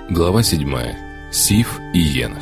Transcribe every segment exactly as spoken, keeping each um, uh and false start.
Глава седьмая. Сиф и Енох.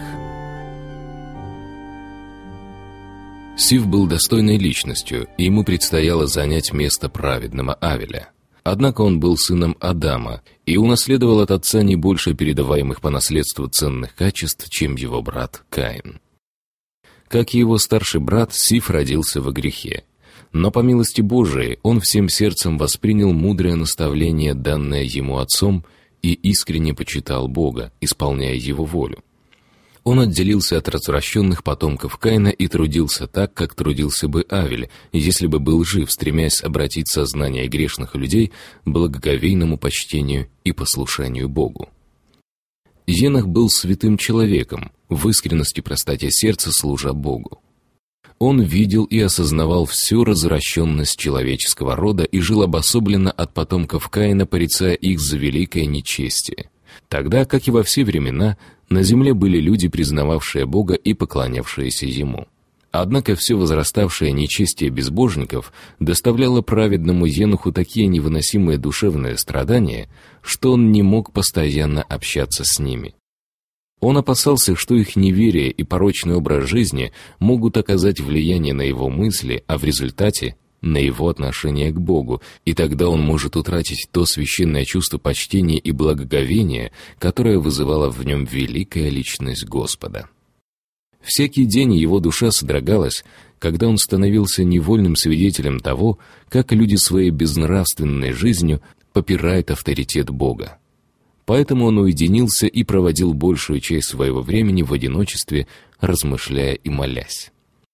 Сиф был достойной личностью, и ему предстояло занять место праведного Авеля. Однако он был сыном Адама и унаследовал от отца не больше передаваемых по наследству ценных качеств, чем его брат Каин. Как и его старший брат, Сиф родился во грехе. Но по милости Божией он всем сердцем воспринял мудрое наставление, данное ему отцом, и искренне почитал Бога, исполняя Его волю. Он отделился от развращенных потомков Каина и трудился так, как трудился бы Авель, если бы был жив, стремясь обратить сознание грешных людей к благоговейному почтению и послушанию Богу. Енох был святым человеком, в искренности и простоте сердца служа Богу. Он видел и осознавал всю развращенность человеческого рода и жил обособленно от потомков Каина, порицая их за великое нечестие. Тогда, как и во все времена, на земле были люди, признававшие Бога и поклонявшиеся Ему. Однако все возраставшее нечестие безбожников доставляло праведному Еноху такие невыносимые душевные страдания, что он не мог постоянно общаться с ними. Он опасался, что их неверие и порочный образ жизни могут оказать влияние на его мысли, а в результате – на его отношение к Богу, и тогда он может утратить то священное чувство почтения и благоговения, которое вызывало в нем великая личность Господа. Всякий день его душа содрогалась, когда он становился невольным свидетелем того, как люди своей безнравственной жизнью попирают авторитет Бога. Поэтому он уединился и проводил большую часть своего времени в одиночестве, размышляя и молясь.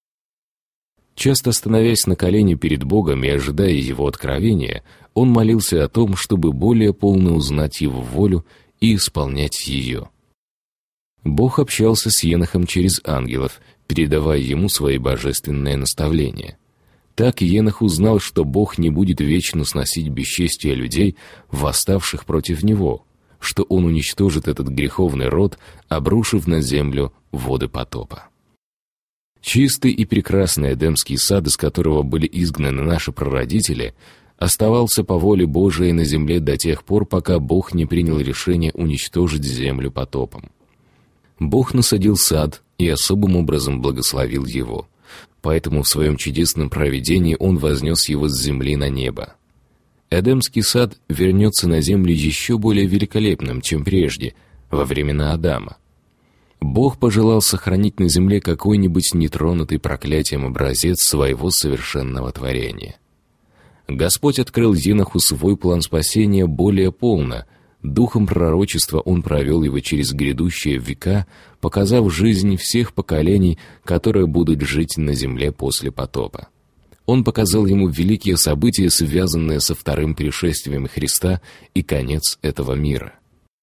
Часто становясь на колени перед Богом и ожидая Его откровения, он молился о том, чтобы более полно узнать Его волю и исполнять ее. Бог общался с Енохом через ангелов, передавая ему свои божественные наставления. Так Енох узнал, что Бог не будет вечно сносить бесчестие людей, восставших против Него, что Он уничтожит этот греховный род, обрушив на землю воды потопа. Чистый и прекрасный Эдемский сад, из которого были изгнаны наши прародители, оставался по воле Божией на земле до тех пор, пока Бог не принял решение уничтожить землю потопом. Бог насадил сад и особым образом благословил его, поэтому в своем чудесном провидении Он вознес его с земли на небо. Эдемский сад вернется на землю еще более великолепным, чем прежде, во времена Адама. Бог пожелал сохранить на земле какой-нибудь нетронутый проклятием образец своего совершенного творения. Господь открыл Еноху свой план спасения более полно. Духом пророчества Он провел его через грядущие века, показав жизнь всех поколений, которые будут жить на земле после потопа. Он показал ему великие события, связанные со вторым пришествием Христа и конец этого мира.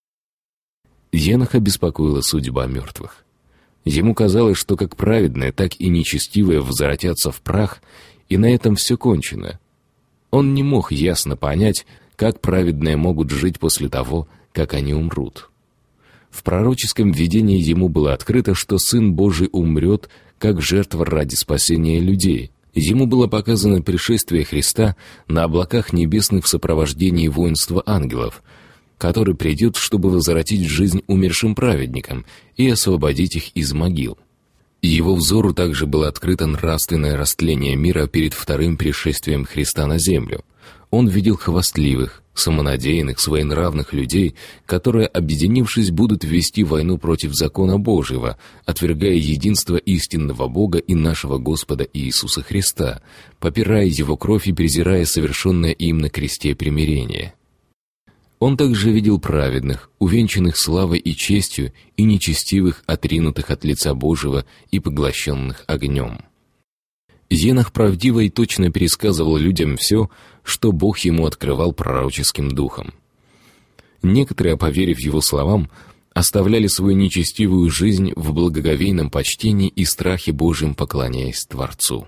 Еноха беспокоила судьба мертвых. Ему казалось, что как праведные, так и нечестивые возвратятся в прах, и на этом все кончено. Он не мог ясно понять, как праведные могут жить после того, как они умрут. В пророческом видении ему было открыто, что Сын Божий умрет, как жертва ради спасения людей. Ему было показано пришествие Христа на облаках небесных в сопровождении воинства ангелов, который придет, чтобы возвратить жизнь умершим праведникам и освободить их из могил. Его взору также было открыто нравственное растление мира перед вторым пришествием Христа на землю. Он видел хвастливых, самонадеянных, своенравных людей, которые, объединившись, будут вести войну против закона Божьего, отвергая единство истинного Бога и нашего Господа Иисуса Христа, попирая Его кровь и презирая совершенное им на кресте примирение. Он также видел праведных, увенчанных славой и честью, и нечестивых, отринутых от лица Божьего и поглощенных огнем. Енох правдиво и точно пересказывал людям все, что Бог ему открывал пророческим духом. Некоторые, поверив его словам, оставляли свою нечестивую жизнь в благоговейном почтении и страхе Божьем, поклоняясь Творцу.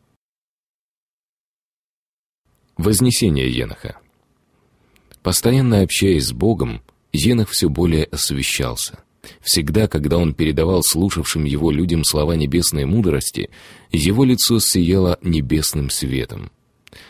Вознесение Еноха. Постоянно общаясь с Богом, Енох все более освящался. Всегда, когда он передавал слушавшим его людям слова небесной мудрости, его лицо сияло небесным светом.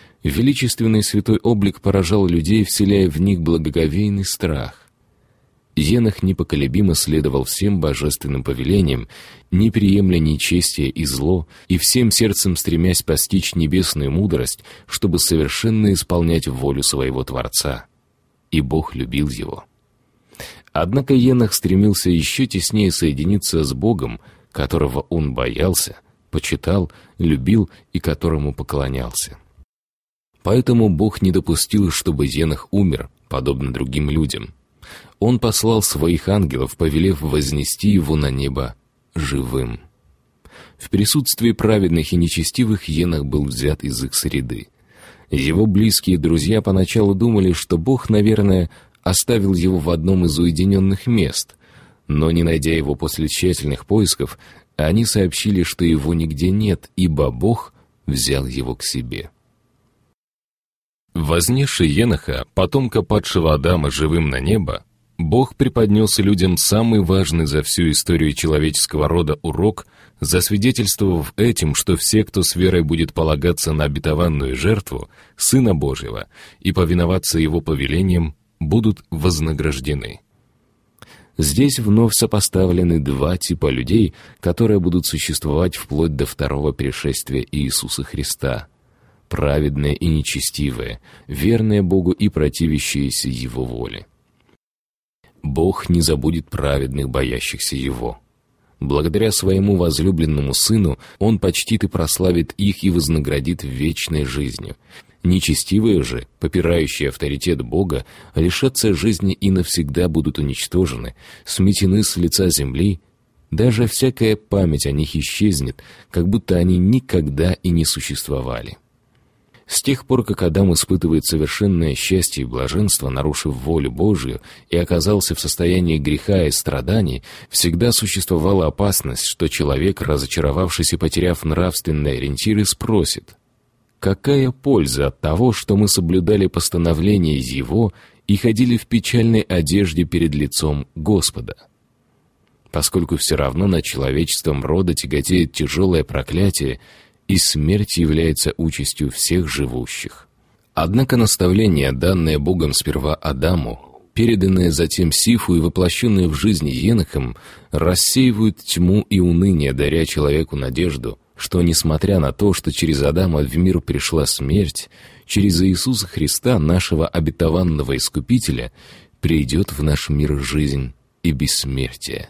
Величественный святой облик поражал людей, вселяя в них благоговейный страх. Енох непоколебимо следовал всем божественным повелениям, не приемля нечестие и зло, и всем сердцем стремясь постичь небесную мудрость, чтобы совершенно исполнять волю своего Творца. И Бог любил его. Однако Енох стремился еще теснее соединиться с Богом, которого он боялся, почитал, любил и которому поклонялся. Поэтому Бог не допустил, чтобы Енох умер, подобно другим людям. Он послал своих ангелов, повелев вознести его на небо живым. В присутствии праведных и нечестивых Енох был взят из их среды. Его близкие друзья поначалу думали, что Бог, наверное, оставил его в одном из уединенных мест, но, не найдя его после тщательных поисков, они сообщили, что его нигде нет, ибо Бог взял его к себе. Вознесший Еноха, потомка падшего Адама, живым на небо, Бог преподнес людям самый важный за всю историю человеческого рода урок, засвидетельствовав этим, что все, кто с верой будет полагаться на обетованную жертву Сына Божьего и повиноваться Его повелениям, будут вознаграждены. Здесь вновь сопоставлены два типа людей, которые будут существовать вплоть до второго пришествия Иисуса Христа: праведные и нечестивые, верные Богу и противящиеся Его воле. Бог не забудет праведных, боящихся Его. Благодаря своему возлюбленному Сыну Он почтит и прославит их и вознаградит вечной жизнью. Нечестивые же, попирающие авторитет Бога, лишатся жизни и навсегда будут уничтожены, сметены с лица земли. Даже всякая память о них исчезнет, как будто они никогда и не существовали. С тех пор, как Адам испытывает совершенное счастье и блаженство, нарушив волю Божию, и оказался в состоянии греха и страданий, всегда существовала опасность, что человек, разочаровавшись и потеряв нравственные ориентиры, спросит: «Какая польза от того, что мы соблюдали постановления Его и ходили в печальной одежде перед лицом Господа?» Поскольку все равно над человечеством рода тяготеет тяжелое проклятие, и смерть является участью всех живущих. Однако наставления, данные Богом сперва Адаму, переданные затем Сифу и воплощенные в жизни Енохом, рассеивают тьму и уныние, даря человеку надежду, что, несмотря на то, что через Адама в мир пришла смерть, через Иисуса Христа, нашего обетованного Искупителя, придет в наш мир жизнь и бессмертие.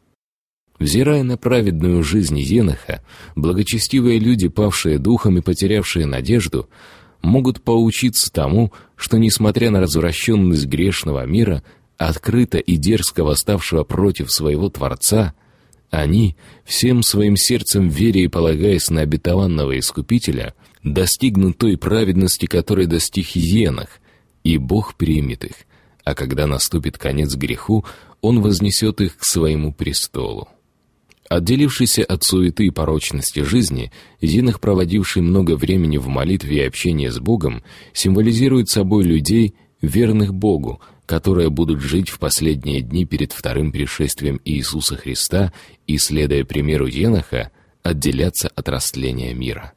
Взирая на праведную жизнь Еноха, благочестивые люди, павшие духом и потерявшие надежду, могут поучиться тому, что, несмотря на развращенность грешного мира, открыто и дерзко восставшего против своего Творца, они, всем своим сердцем веря и полагаясь на обетованного Искупителя, достигнут той праведности, которой достиг Енох, и Бог примет их, а когда наступит конец греху, Он вознесет их к Своему престолу. Отделившийся от суеты и порочности жизни, Енох, проводивший много времени в молитве и общении с Богом, символизирует собой людей, верных Богу, которые будут жить в последние дни перед вторым пришествием Иисуса Христа и, следуя примеру Еноха, отделяться от растления мира.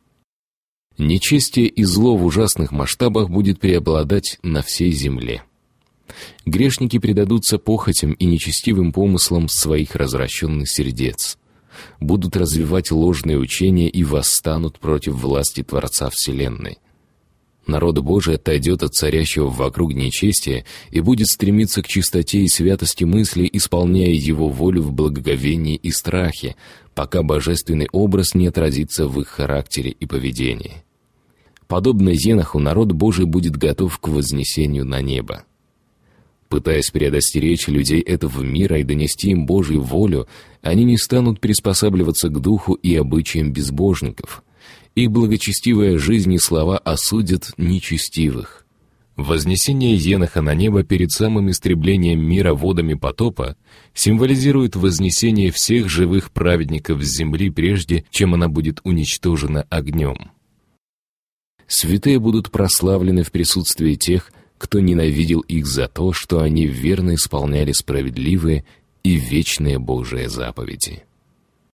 Нечестие и зло в ужасных масштабах будет преобладать на всей земле. Грешники предадутся похотям и нечестивым помыслам своих развращенных сердец, будут развивать ложные учения и восстанут против власти Творца Вселенной. Народ Божий отойдет от царящего вокруг нечестия и будет стремиться к чистоте и святости мысли, исполняя его волю в благоговении и страхе, пока божественный образ не отразится в их характере и поведении. Подобно Еноху, народ Божий будет готов к вознесению на небо. Пытаясь предостеречь людей этого мира и донести им Божью волю, они не станут приспосабливаться к духу и обычаям безбожников. Их благочестивая жизнь и слова осудят нечестивых. Вознесение Еноха на небо перед самым истреблением мира водами потопа символизирует вознесение всех живых праведников с земли, прежде чем она будет уничтожена огнем. Святые будут прославлены в присутствии тех, кто ненавидел их за то, что они верно исполняли справедливые и вечные Божие заповеди.